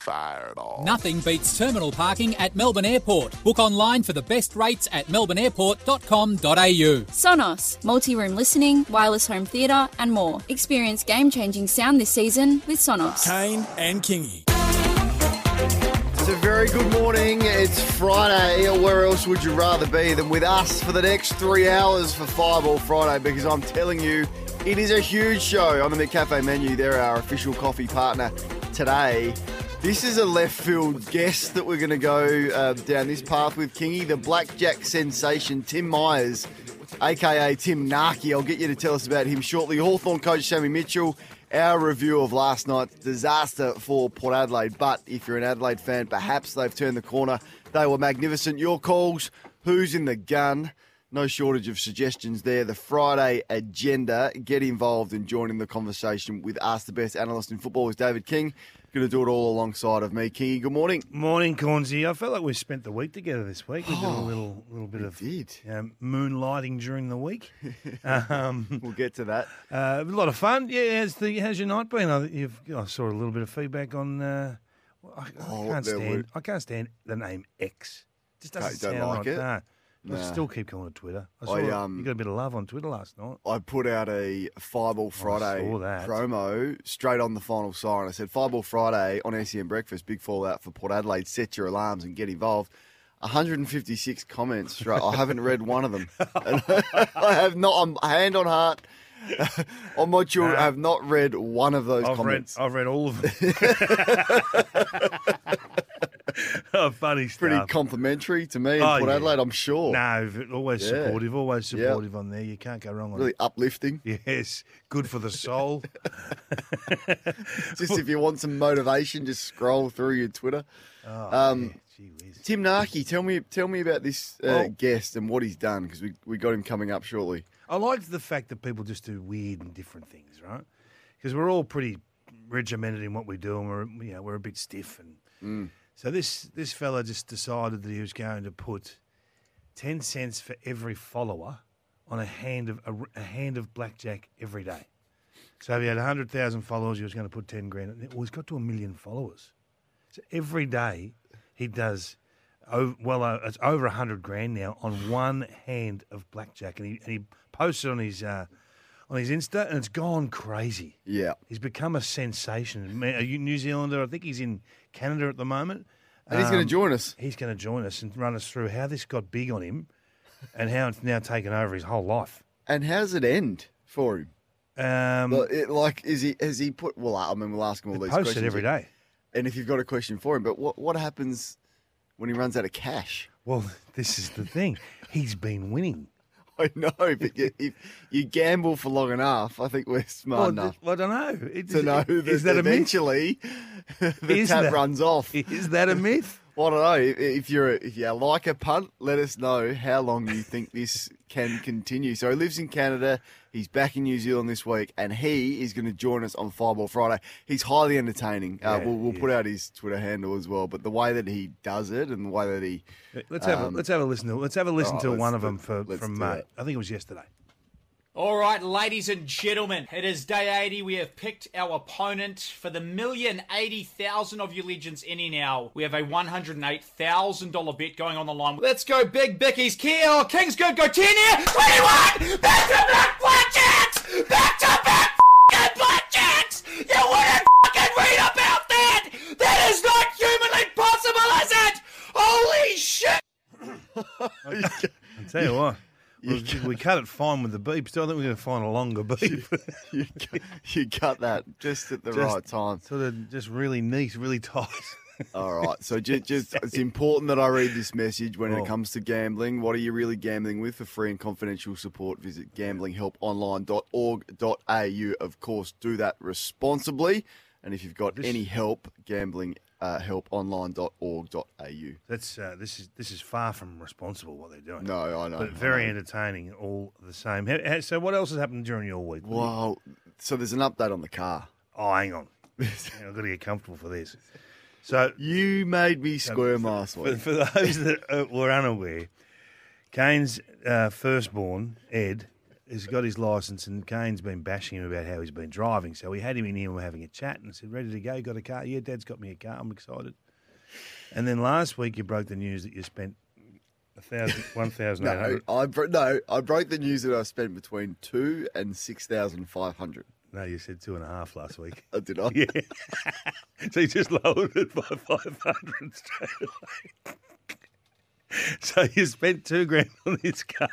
Fireball. Nothing beats terminal parking at Melbourne Airport. Book online for the best rates at melbourneairport.com.au. Sonos, multi-room listening, wireless home theatre and more. Experience game-changing sound this season with Sonos. Kane and Kingy. It's a very good morning. It's Friday. Where else would you rather be than with us for the next 3 hours for Fireball Friday? Because I'm telling you, it is a huge show on the McCafe menu. They're our official coffee partner today. This is a left field guest that we're going to go down this path with, Kingy. The blackjack sensation, Tim Myers, a.k.a. Tim Narky. I'll get you to tell us about him shortly. Hawthorn coach Sammy Mitchell, our review of last night's disaster for Port Adelaide. But if you're an Adelaide fan, perhaps they've turned the corner. They were magnificent. Your calls, who's in the gun? No shortage of suggestions there. The Friday agenda. Get involved and join in the conversation with us. The best analyst in football is David King. Going to do it all alongside of me. Kingy, good morning. Morning, Cornsey. I felt like we spent the week together this week. We did a little bit of moonlighting during the week. We'll get to that. A lot of fun. Yeah, how's your night been? I saw a little bit of feedback on. I can't stand the name X. It just doesn't sound like it. No. Nah. I still keep calling it Twitter. You got a bit of love on Twitter last night. I put out a Fireball Friday promo straight on the final siren. I said, Fireball Friday on SEN Breakfast, big fallout for Port Adelaide. Set your alarms and get involved. 156 comments. Right, I haven't read one of them. I have not. I'm hand on heart. I'm not sure. I have not read one of those comments. I've read all of them. Oh, funny stuff. Pretty complimentary to me in Port Adelaide, I'm sure. No, always supportive on there. You can't go wrong on it. Really uplifting. Yes, good for the soul. Just if you want some motivation, just scroll through your Twitter. Gee whiz. Tim Narky, tell me about this guest and what he's done, because we got him coming up shortly. I liked the fact that people just do weird and different things, right? Because we're all pretty regimented in what we do, and we're a bit stiff. And so this fella just decided that he was going to put 10 cents for every follower on a hand of blackjack every day. So if he had 100,000 followers, he was going to put 10 grand. Well, he's got to 1 million followers. So every day he does. It's over 100 grand now on one hand of blackjack, and he posts it on his Insta, and it's gone crazy. Yeah, he's become a sensation. A New Zealander, I think he's in Canada at the moment, and he's going to join us. He's going to join us and run us through how this got big on him, and how it's now taken over his whole life. And how does it end for him? Has he put? Well, I mean, we'll ask him all these questions. Posts it every day. And if you've got a question for him, but what happens when he runs out of cash? Well, this is the thing. He's been winning. I know, but if you gamble for long enough, I think we're smart enough. I don't know. To know that eventually the tap runs off. Is that a myth? Well, I don't know. If you like a punt, let us know how long you think this can continue. So he lives in Canada. He's back in New Zealand this week, and he is going to join us on Fireball Friday. He's highly entertaining. We'll put out his Twitter handle as well. But the way that he does it, and the way that he let's have a listen to one of them from May. I think it was yesterday. All right, ladies and gentlemen, it is day 80. We have picked our opponent for the 1,080,000 of you legends in now. We have a $108,000 bet going on the line. Let's go, Big Bicky's Kill. King's good. Go 10 here. 21. Back to back blackjacks. Back to back fucking blackjacks. You wouldn't fucking read about that. That is not humanly possible, is it? Holy shit. I'll tell you what. We cut it fine with the beep. Still, I think we're going to find a longer beep. you cut that just at the right time. Sort of just really neat, really tight. All right. So just it's important that I read this message when it comes to gambling. What are you really gambling with? For free and confidential support, visit gamblinghelponline.org.au. Of course, do that responsibly. And if you've got any help, gambling helponline.org.au. This is far from responsible what they're doing. No, I know. But very entertaining all the same. So what else has happened during your week? Well, so there's an update on the car. Oh, hang on. I've got to get comfortable for this. So you made me squirm last week. For those that were unaware, Kane's firstborn, Ed, has got his licence, and Kane's been bashing him about how he's been driving. So we had him in here and we're having a chat, and I said, "Ready to go? Got a car?" "Yeah, Dad's got me a car. I'm excited." And then last week you broke the news that you spent 1,800. I broke the news that I spent between 2,000 and 6,500. No, you said 2.5 last week. Oh, did I? Yeah. So you just lowered it by 500 straight away. So you spent $2,000 on this car.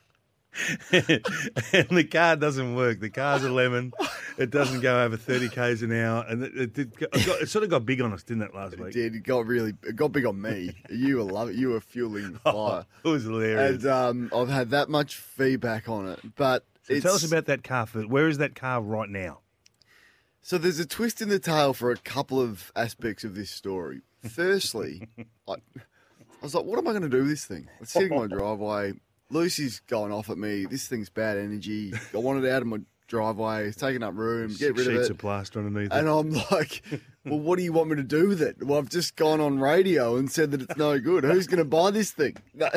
And the car doesn't work. The car's a lemon. It doesn't go over 30 k's an hour, and it sort of got big on us, didn't it, last week? It did. It got big on me. You were fueling the fire. It was hilarious. And I've had that much feedback on it. But so tell us about that car first. Where is that car right now? So there's a twist in the tale for a couple of aspects of this story. Firstly, I was like, what am I going to do with this thing? It's sitting in my driveway. Lucy's going off at me. This thing's bad energy. I want it out of my driveway. It's taking up room. Get rid of it. Sheets of plaster underneath it. And I'm like, well, what do you want me to do with it? Well, I've just gone on radio and said that it's no good. Who's going to buy this thing?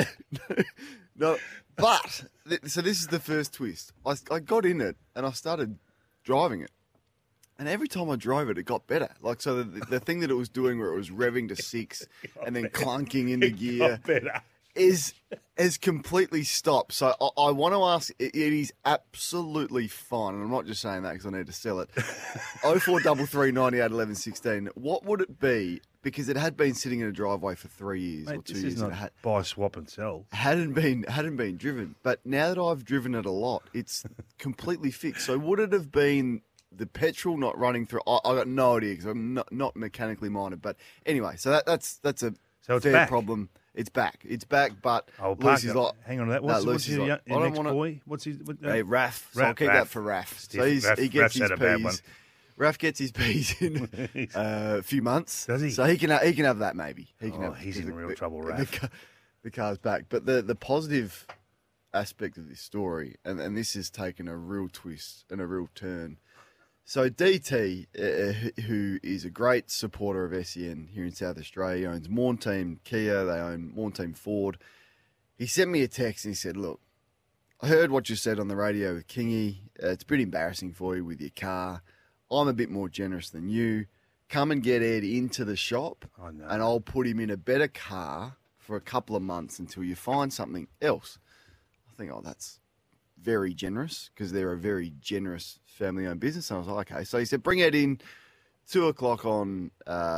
No. But, so this is the first twist. I got in it and I started driving it. And every time I drove it, it got better. Like, so the thing that it was doing where it was revving to 6 and then clunking into gear is completely stopped. So I want to ask, it is absolutely fine, and I'm not just saying that because I need to sell it. 0433 98 11 16. What would it be? Because it had been sitting in a driveway for 3 years or 2 this years. Is not buy, swap, and sell. Hadn't been driven. But now that I've driven it a lot, it's completely fixed. So would it have been the petrol not running through? I got no idea because I'm not mechanically minded. But anyway, so that's a fair problem. It's back. But Lucy's like, hang on to that. What's your next boy? What's his? Raf. So I'll keep that for Raf. So he gets his P's. Raf gets his P's in a few months. Does he? So he can have that maybe. He's in real trouble, Raf. The car's back. But the positive aspect of this story, and this has taken a real twist and a real turn. So DT, who is a great supporter of SEN here in South Australia, he owns Maunteam Kia, they own Maunteam Ford. He sent me a text and he said, "Look, I heard what you said on the radio with Kingy. It's pretty embarrassing for you with your car. I'm a bit more generous than you. Come and get Ed into the shop and I'll put him in a better car for a couple of months until you find something else." I think, that's very generous because they're a very generous family-owned business. And I was like, okay. So he said, bring Ed in 2:00 on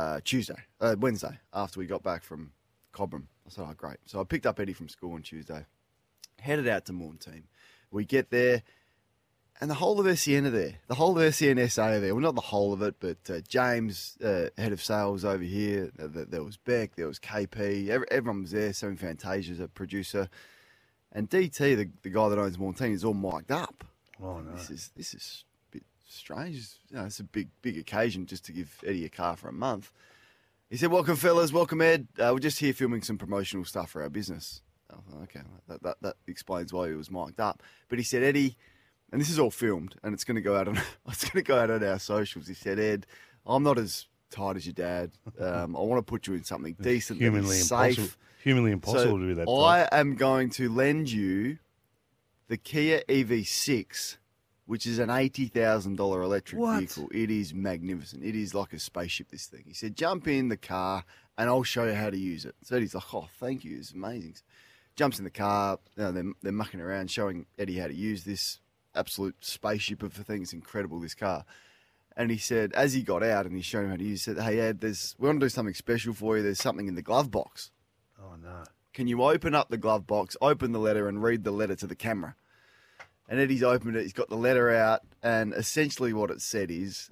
Wednesday, after we got back from Cobram. I said, oh, great. So I picked up Eddie from school on Tuesday, headed out to Maunteam. We get there, and the whole of SEN are there. The whole of SEN SA are there. Well, not the whole of it, but James, head of sales over here. There was Beck, there was KP. Everyone was there. Sam Fantasia's a producer. And DT, the guy that owns Maunteam, is all mic'd up. Oh, no. This is a bit strange. It's a big occasion just to give Eddie a car for a month. He said, welcome, fellas. Welcome, Ed. We're just here filming some promotional stuff for our business. I thought, okay, that explains why he was mic'd up. But he said, Eddie, and this is all filmed, and it's going to go out on our socials. He said, Ed, I'm not as tight as your dad. I want to put you in something decent, safe. Humanly impossible to do that. I am going to lend you the Kia EV6, which is an $80,000 electric vehicle. It is magnificent. It is like a spaceship, this thing. He said, jump in the car and I'll show you how to use it. So he's like, oh, thank you. It's amazing. Jumps in the car. They're mucking around, showing Eddie how to use this absolute spaceship of a thing. It's incredible, this car. And he said, as he got out and he showed him how to use it, he said, hey, Ed, we want to do something special for you. There's something in the glove box. Oh, no. Can you open up the glove box, open the letter, and read the letter to the camera? And Eddie's opened it. He's got the letter out, and essentially what it said is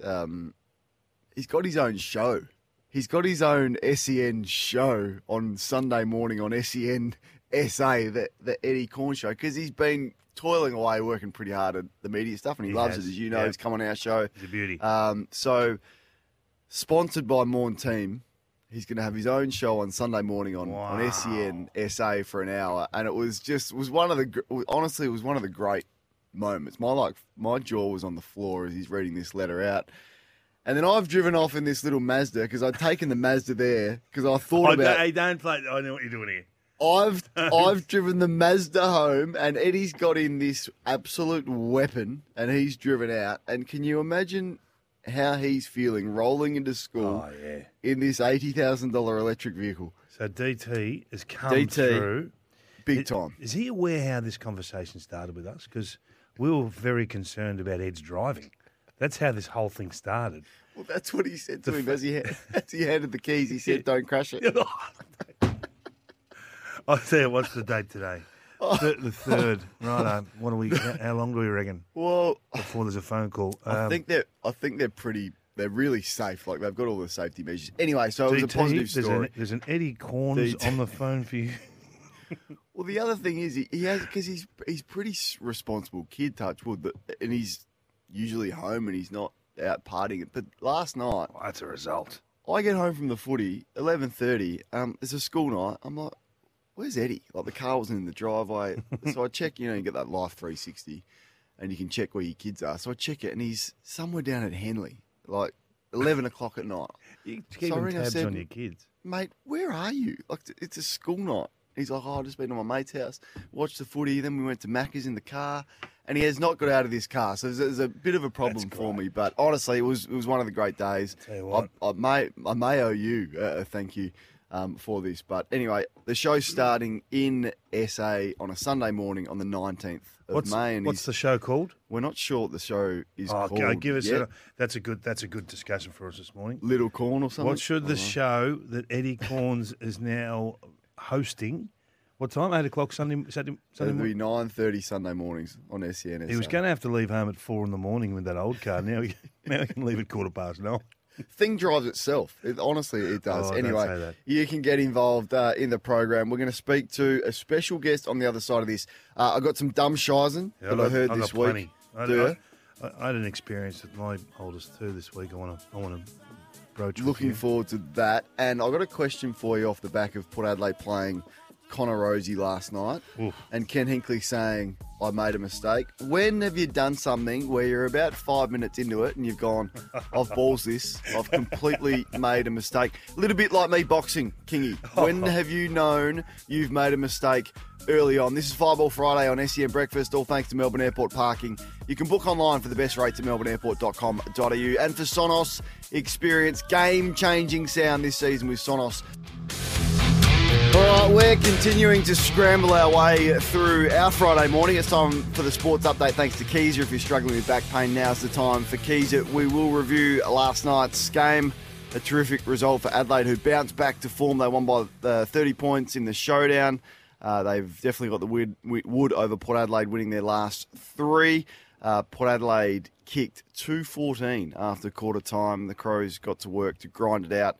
he's got his own show. He's got his own SEN show on Sunday morning on SEN SA, the Eddie Corn Show, because he's been toiling away, working pretty hard at the media stuff, and he loves it, as you know. Yeah. He's come on our show. He's a beauty. So, sponsored by Maunteam. He's going to have his own show on Sunday morning on SEN SA for an hour, and it was one of the great moments. My jaw was on the floor as he's reading this letter out, and then I've driven off in this little Mazda because I'd taken the Mazda there because I thought about. Hey, don't play. I know what you're doing here. I've driven the Mazda home, and Eddie's got in this absolute weapon, and he's driven out. And can you imagine how he's feeling rolling into school in this $80,000 electric vehicle? So DT has come through. Big time. Is he aware how this conversation started with us? Because we were very concerned about Ed's driving. That's how this whole thing started. Well, that's what he said to him as he handed the keys. He said, "Don't crash it." I'll tell you, what's the date today? The third. Right. What do we? How long do we reckon? Well, before there's a phone call. I think they're pretty. They're really safe. Like, they've got all the safety measures. Anyway, so it was a positive story. There's an Eddie Corns on the phone for you. Well, the other thing is he has, because he's pretty responsible kid, touch wood, and he's usually home and he's not out partying. But last night, that's a result. I get home from the footy 11:30. It's a school night. I'm like, where's Eddie? Like, the car wasn't in the driveway, so I check. You get that Life 360, and you can check where your kids are. So I check it, and he's somewhere down at Henley, like 11 o'clock at night. You keeping tabs on your kids, mate. Where are you? Like, it's a school night. He's like, I've just been to my mate's house, watched the footy, then we went to Macca's in the car, and he has not got out of this car. So there's a bit of a problem for me. But honestly, it was one of the great days. Tell you what. I may owe you a thank you for this. But anyway, the show's starting in SA on a Sunday morning on the 19th of May. And what's the show called? We're not sure what the show is called. Okay, give us yet. That's a good discussion for us this morning. Little Corn or something? What should the show that Eddie Corns is now hosting? What time? 8 o'clock Sunday morning? It'll be 9:30 Sunday mornings on SEN. He was going to have to leave home at 4 in.the morning with that old car. Now he can leave at 9:15. Thing drives itself. Honestly, it does. Oh, anyway, don't say that. You can get involved in the program. We're going to speak to a special guest on the other side of this. I got some dumb shizen that I heard this week. I had an experience with my oldest too this week. I want to broach. Looking forward to that. And I got a question for you off the back of Port Adelaide playing Connor Rosie last night. Oof. And Ken Hinkley saying, I made a mistake. When have you done something where you're about 5 minutes into it and you've gone, I've balls this, I've completely made a mistake? A little bit like me boxing, Kingy. When have you known you've made a mistake early on? This is Fireball Friday on SEN Breakfast, all thanks to Melbourne Airport Parking. You can book online for the best rates at melbourneairport.com.au. And for Sonos, experience game-changing sound this season with Sonos. All right, we're continuing to scramble our way through our Friday morning. It's time for the sports update thanks to Keezer. If you're struggling with back pain, now's the time for Keezer. We will review last night's game, a terrific result for Adelaide, who bounced back to form. They won by 30 points in the showdown. They've definitely got the wood over Port Adelaide, winning their last three. Port Adelaide kicked 2:14 after quarter time. The Crows got to work to grind it out.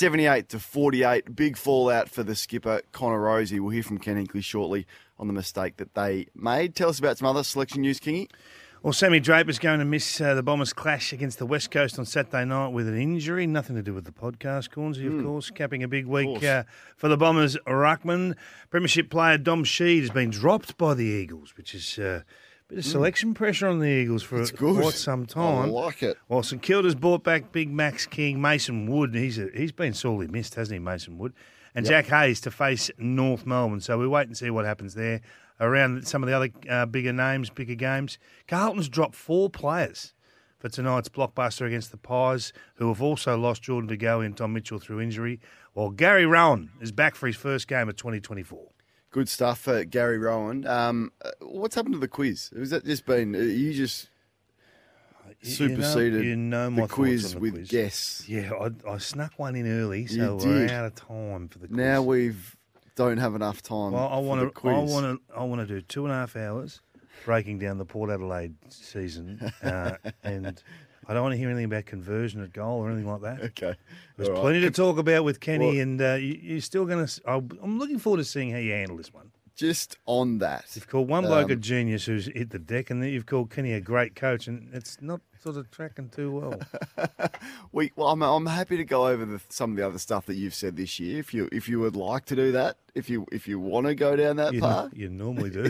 78-48, big fallout for the skipper, Connor Rosie. We'll hear from Ken Hinkley shortly on the mistake that they made. Tell us about some other selection news, Kingy. Well, Sammy Draper's going to miss the Bombers' clash against the West Coast on Saturday night with an injury. Nothing to do with the podcast, Cornsey, of course. Capping a big week for the Bombers' ruckman. Premiership player Dom Sheed has been dropped by the Eagles, which is a bit of selection pressure on the Eagles for quite some time. I like it. Well, St Kilda's brought back big Max King, Mason Wood. He's been sorely missed, hasn't he, Mason Wood? And Jack Hayes to face North Melbourne. So we wait and see what happens there. Around some of the other bigger names, bigger games, Carlton's dropped 4 players for tonight's blockbuster against the Pies, who have also lost Jordan De Goey and Tom Mitchell through injury, while Gary Rowan is back for his first game of 2024. Good stuff for Gary Rowan. What's happened to the quiz? Has that just been, you just superseded my the quiz with quiz. guests? Yeah, I snuck one in early, so we're out of time for the quiz. Now don't have enough time. Well, I want to do 2.5 hours breaking down the Port Adelaide season, and I don't want to hear anything about conversion at goal or anything like that. Okay, there's plenty to talk about with Kenny, and you're still going to. I'm looking forward to seeing how you handle this one. Just on that, you've called one bloke a genius who's hit the deck, and then you've called Kenny a great coach, and it's not sort of tracking too well. I'm happy to go over some of the other stuff that you've said this year. If you would like to do that, if you want to go down that path, you normally do.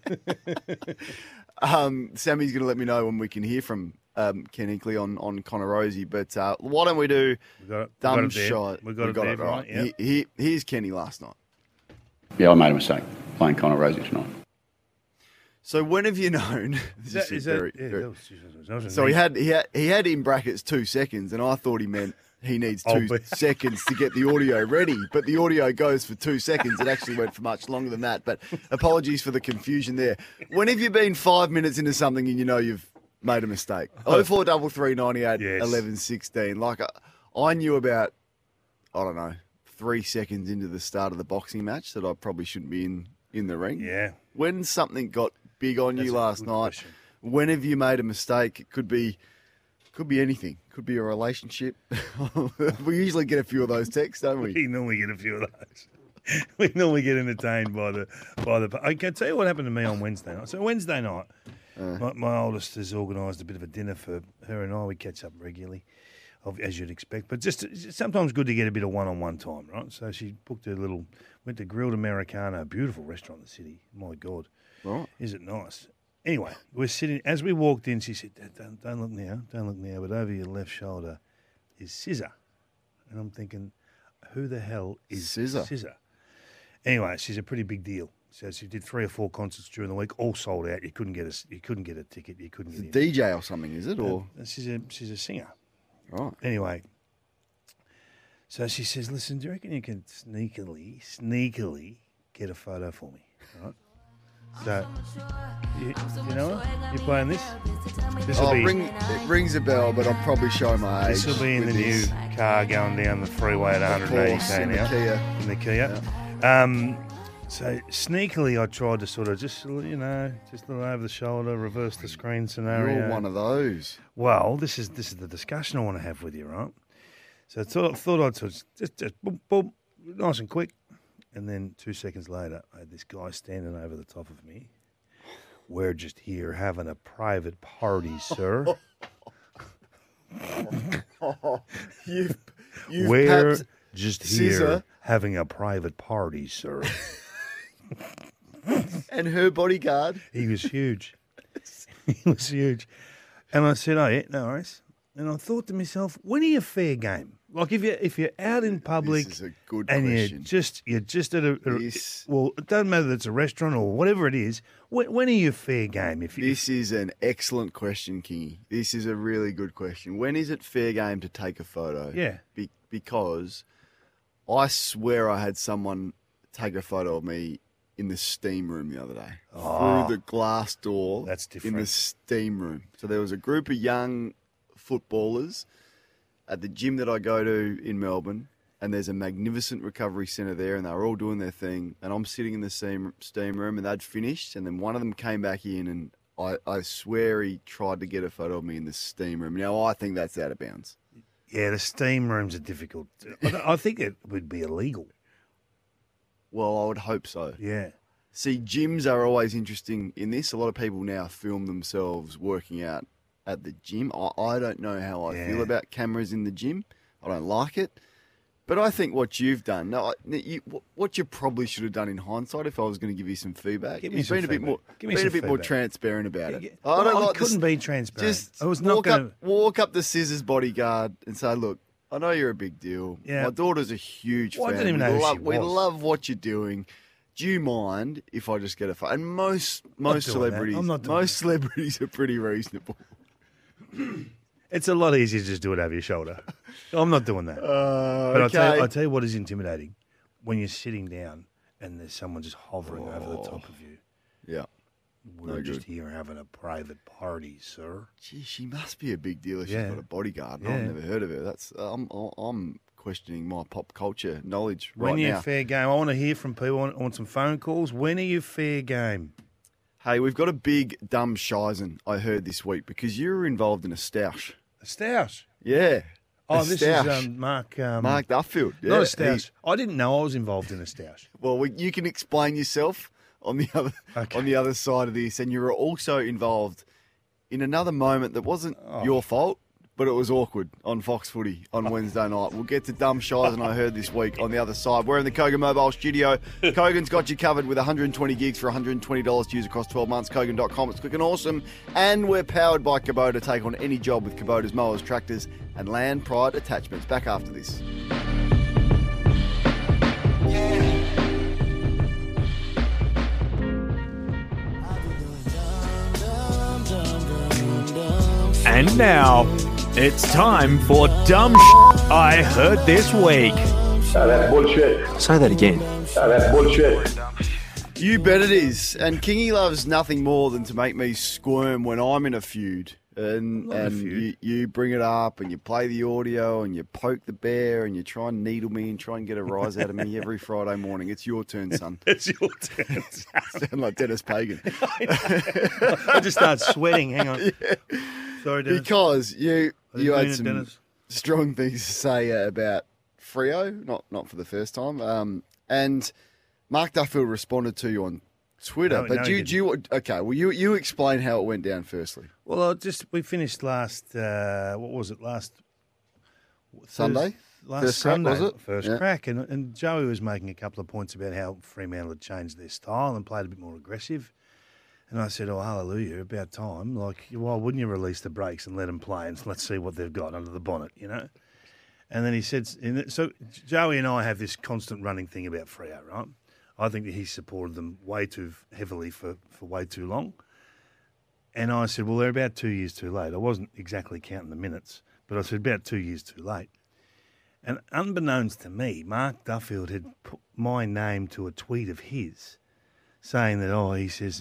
Sammy's going to let me know when we can hear from Ken Hinkley on Connor Rosie. But why don't we do dumb shot? We got it there, right? Here's Kenny last night. Yeah, I made a mistake playing Connor Rosie tonight. So when have you known? So he had in brackets 2 seconds, and I thought he meant he needs 2 seconds to get the audio ready. But the audio goes for 2 seconds. It actually went for much longer than that. But apologies for the confusion there. When have you been 5 minutes into something and you know you've made a mistake? 0433 98 11 16. Like I knew about, I don't know, 3 seconds into the start of the boxing match that I probably shouldn't be in the ring. Yeah. When something got big on you last night, when have you made a mistake? It could be anything. Could be a relationship. We usually get a few of those texts, don't we? We normally get a few of those. We normally get entertained by the. I can tell you what happened to me on Wednesday night. So Wednesday night, my oldest has organised a bit of a dinner for her and I. We catch up regularly, as you'd expect. But just sometimes good to get a bit of one-on-one time, right? So she booked went to Grilled Americano, a beautiful restaurant in the city. My God. Right. Is it nice? Anyway, we're sitting, as we walked in, she said, don't look now, but over your left shoulder is Scissor. And I'm thinking, who the hell is Scissor? Anyway, she's a pretty big deal. So she did 3 or 4 concerts during the week, all sold out. You couldn't get a ticket. You couldn't get in. DJ or something, is it? Or she's a singer. Right. Anyway, so she says, listen, do you reckon you can sneakily get a photo for me? Right? So, you know what? You playing this? It rings a bell, but I'll probably show my age. This will be in the new car going down the freeway at 180 km an hour. In the Kia. Yeah. So sneakily, I tried to sort of just a little over the shoulder, reverse the screen scenario. You're one of those. Well, this is the discussion I want to have with you, right? So I thought I'd sort of just boom, boom, nice and quick. And then 2 seconds later, I had this guy standing over the top of me. We're just here having a private party, sir. We're just here having a private party, sir. And her bodyguard? He was huge. He was huge. And I said, oh, yeah, no worries. And I thought to myself, when are you fair game? Like if you're out in public, this is a good and question. you're just at well, it doesn't matter if it's a restaurant or whatever it is. When are you fair game? This is an excellent question, Kingy. This is a really good question. When is it fair game to take a photo? Yeah, because I swear I had someone take a photo of me in the steam room the other day through the glass door. That's different. In the steam room. So there was a group of young footballers at the gym that I go to in Melbourne, and there's a magnificent recovery centre there, and they were all doing their thing, and I'm sitting in the steam room, and they'd finished, and then one of them came back in, and I swear he tried to get a photo of me in the steam room. Now, I think that's out of bounds. Yeah, the steam rooms are difficult. I think it would be illegal. Well, I would hope so. Yeah. See, gyms are always interesting in this. A lot of people now film themselves working out at the gym. I don't know how I feel about cameras in the gym. I don't like it. But I think what you've done, what you probably should have done in hindsight, if I was going to give you some feedback, is been a bit more transparent about it. I couldn't be transparent. Just I was not going to walk up to Scissor's bodyguard and say, look, I know you're a big deal. Yeah. My daughter's a huge fan. I didn't even know who she was. We love what you're doing. Do you mind if I just get a photo? And most celebrities are pretty reasonable. It's a lot easier to just do it over your shoulder. I'm not doing that. But okay. I'll tell you what is intimidating. When you're sitting down and there's someone just hovering over the top of you. Yeah. We're just here having a private party, sir. Gee, she must be a big deal if she's got a bodyguard. I've never heard of her. That's I'm questioning my pop culture knowledge right now. When are you fair game? I want to hear from people. I want some phone calls. When are you fair game? Hey, we've got a big dumb shizen I heard this week because you were involved in a stoush. A stoush? Yeah. Oh, this is Mark... Mark Duffield. Yeah, not a stoush. I didn't know I was involved in a stoush. Well, you can explain yourself on the other side of this, and you were also involved in another moment that wasn't your fault, but it was awkward on Fox Footy on Wednesday night. We'll get to dumb shies, and I heard this week on the other side. We're in the Kogan Mobile studio. Kogan's got you covered with 120 gigs for $120 to use across 12 months. Kogan.com. It's quick and awesome. And we're powered by Kubota. Take on any job with Kubota's mowers, tractors, and Land Pride attachments. Back after this. And now, it's time for Dumb I Heard This Week. That's bullshit. Say that again. That's bullshit. You bet it is. And Kingy loves nothing more than to make me squirm when I'm in a feud. And you bring it up and you play the audio and you poke the bear and you try and needle me and try and get a rise out of me every Friday morning. It's your turn, son. It's your turn. Sound like Dennis Pagan. I just start sweating. Hang on. Yeah. Sorry, Dennis. Because you had some Dennis? strong things to say about Freo, not for the first time. And Mark Duffield responded to you on Twitter. You explain how it went down firstly. Well, we finished last Sunday? Last First crack, Sunday, was it? First Yeah. crack, and Joey was making a couple of points about how Fremantle had changed their style and played a bit more aggressive. And I said, "Oh, hallelujah! About time! Like, why wouldn't you release the brakes and let them play and let's see what they've got under the bonnet, you know?" And then he said, "So Joey and I have this constant running thing about Freo, right? I think that he supported them way too heavily for way too long." And I said, "Well, they're about 2 years too late." I wasn't exactly counting the minutes, but I said about 2 years too late. And unbeknownst to me, Mark Duffield had put my name to a tweet of his, saying that, he says,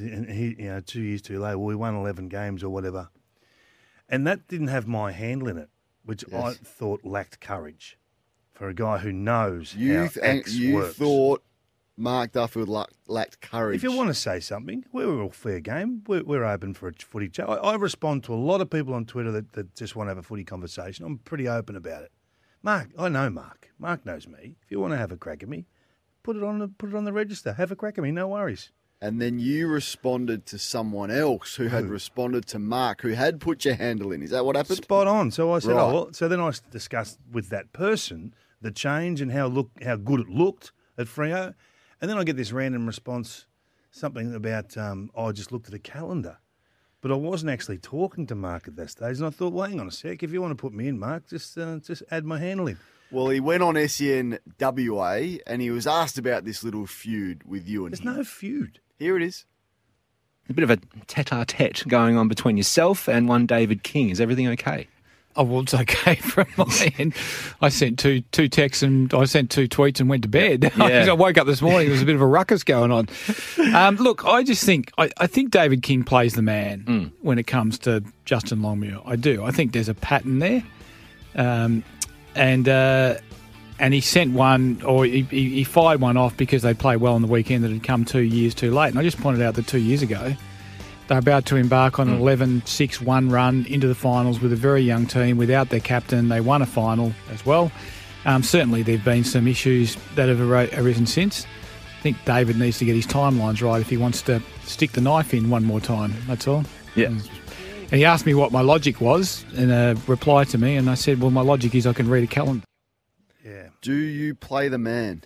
2 years too late. Well, we won 11 games or whatever. And that didn't have my handle in it, which I thought lacked courage for a guy who knows how X works. Thought Mark Duffield lacked courage. If you want to say something, we're all fair game. We're open for a footy chat. I respond to a lot of people on Twitter that just want to have a footy conversation. I'm pretty open about it. Mark, I know Mark. Mark knows me. If you want to have a crack at me, put it on the register. Have a crack at me. No worries. And then you responded to someone else who had responded to Mark, who had put your handle in. Is that what happened? Spot on. So I said, Right. So then I discussed with that person the change and how good it looked at Freo. And then I get this random response, something about, I just looked at a calendar. But I wasn't actually talking to Mark at that stage. And I thought, well, hang on a sec. If you want to put me in, Mark, just add my handle in. Well, he went on SEN WA and he was asked about this little feud with you and There's him. no feud. Here it is. A bit of a tete-a-tete going on between yourself and one David King. Is everything okay? Oh, well, it's okay from my end. I sent two texts and I sent 2 tweets and went to bed. Yeah. I woke up this morning, there was a bit of a ruckus going on. Look, I just think, I think David King plays the man when it comes to Justin Longmuir. I do. I think there's a pattern there. And he sent one, or he fired one off because they played well on the weekend that had come 2 years too late. And I just pointed out that 2 years ago, they're about to embark on an 11-6-1 run into the finals with a very young team without their captain. They won a final as well. Certainly there have been some issues that have arisen since. I think David needs to get his timelines right if he wants to stick the knife in one more time. That's all. Yeah. And he asked me what my logic was in a reply to me, and I said, well, my logic is I can read a calendar. Yeah. Do you play the man?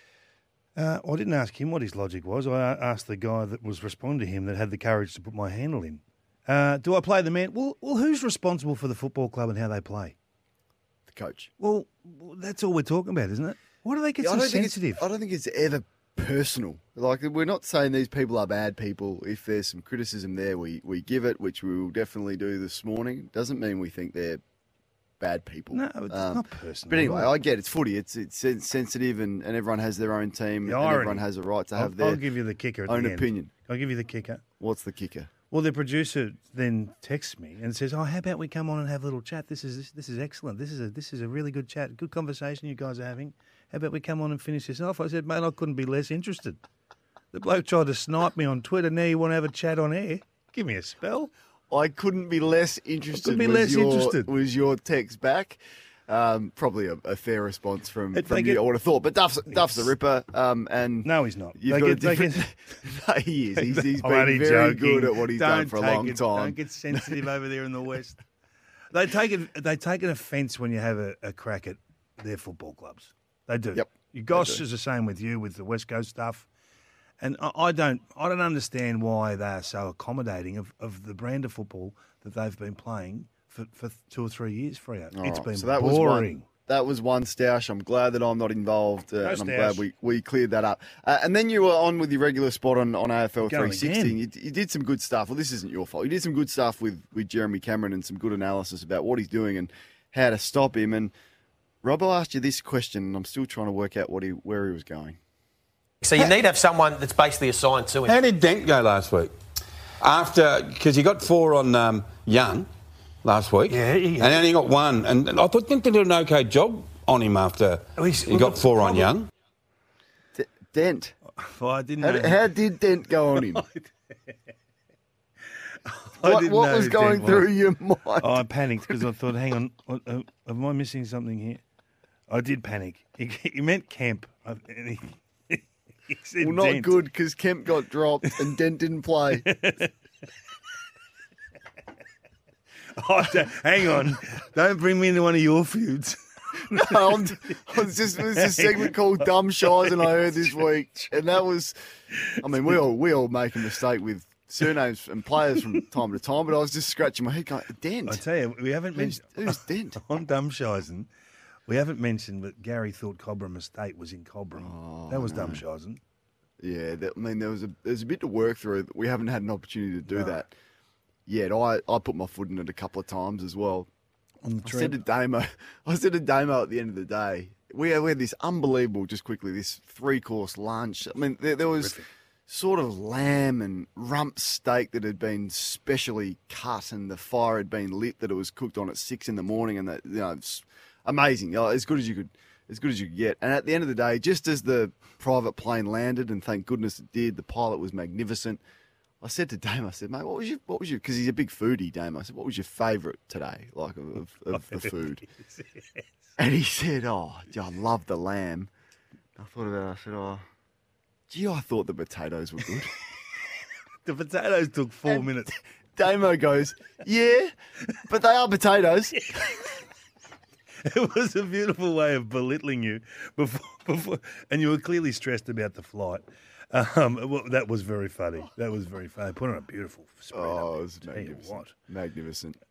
I didn't ask him what his logic was. I asked the guy that was responding to him that had the courage to put my handle in. Do I play the man? Well, who's responsible for the football club and how they play? The coach. Well, that's all we're talking about, isn't it? Why do they get so sensitive? I don't think it's ever personal. Like, we're not saying these people are bad people. If there's some criticism there, we give it, which we will definitely do this morning. Doesn't mean we think they're bad people. No, it's not personal. But anyway, I get it. It's footy. It's sensitive, and everyone has their own team, and everyone has a right to have their I'll give you the kicker at own the end. opinion. I'll give you the kicker. What's the kicker? Well, the producer then texts me and says, "Oh, how about we come on and have a little chat? This is excellent. This is a really good chat, good conversation you guys are having. How about we come on and finish this off?" I said, "Mate, I couldn't be less interested." The bloke tried to snipe me on Twitter. Now you want to have a chat on air? Give me a spell. I couldn't be less interested. Was your text back? Probably a fair response from you, I would have thought. But Duff's a ripper. And no, he's not. You've got a different... No, he is. He's been very good at what he's done for a long time. Don't get sensitive over there in the West. They take an offence when you have a crack at their football clubs. They do. Yep. Gosh is the same with you with the West Coast stuff. And I don't understand why they are so accommodating of the brand of football that they've been playing for 2 or 3 years, Freo. It's been boring. That was one stoush. I'm glad that I'm not involved, and I'm stoush. glad we cleared that up. And then you were on with your regular spot on AFL Going 360. again. You did some good stuff. Well, this isn't your fault. You did some good stuff with Jeremy Cameron and some good analysis about what he's doing and how to stop him. And Robbo asked you this question, and I'm still trying to work out where he was going. So you need to have someone that's basically assigned to him. How did Dent go last week? Because he got 4 on Young last week, and only got 1. And I thought Dent did an okay job on him after he got 4 on Young. Dent. Well, I didn't know. How did Dent go on him? What was going through your mind? I panicked because I thought, hang on, am I missing something here? I did panic. He meant Kemp. And he said well, not Dent. good because Kemp got dropped and Dent didn't play. Hang on. Don't bring me into one of your feuds. No, it was a segment called Dumb Shies, and I heard this week, and that was, I mean, we all make a mistake with surnames and players from time to time, but I was just scratching my head going, Dent. I tell you, we haven't mentioned who's Dent on Dumb Shizen. We haven't mentioned that Gary thought Cobram Estate was in Cobram. That was Dumb Shizen. Yeah, there's a bit to work through. We haven't had an opportunity to do that yet. I put my foot in it a couple of times as well. I said to Damo at the end of the day, we had this unbelievable, just quickly, this 3-course lunch. I mean, there was sort of lamb and rump steak that had been specially cut, and the fire had been lit that it was cooked on at 6 in the morning, and that, it's amazing, as good as you could get. And at the end of the day, just as the private plane landed, and thank goodness it did, the pilot was magnificent. I said to Damo, I said, mate, what was your, because he's a big foodie, Damo. I said, what was your favourite today, like, of the food? And he said, I love the lamb. I thought about it, I said, gee, I thought the potatoes were good. The potatoes took 4 minutes. Damo goes, yeah, but they are potatoes. It was a beautiful way of belittling you before, and you were clearly stressed about the flight. That was very funny. Put on a beautiful spread. Oh, it was magnificent. Magnificent.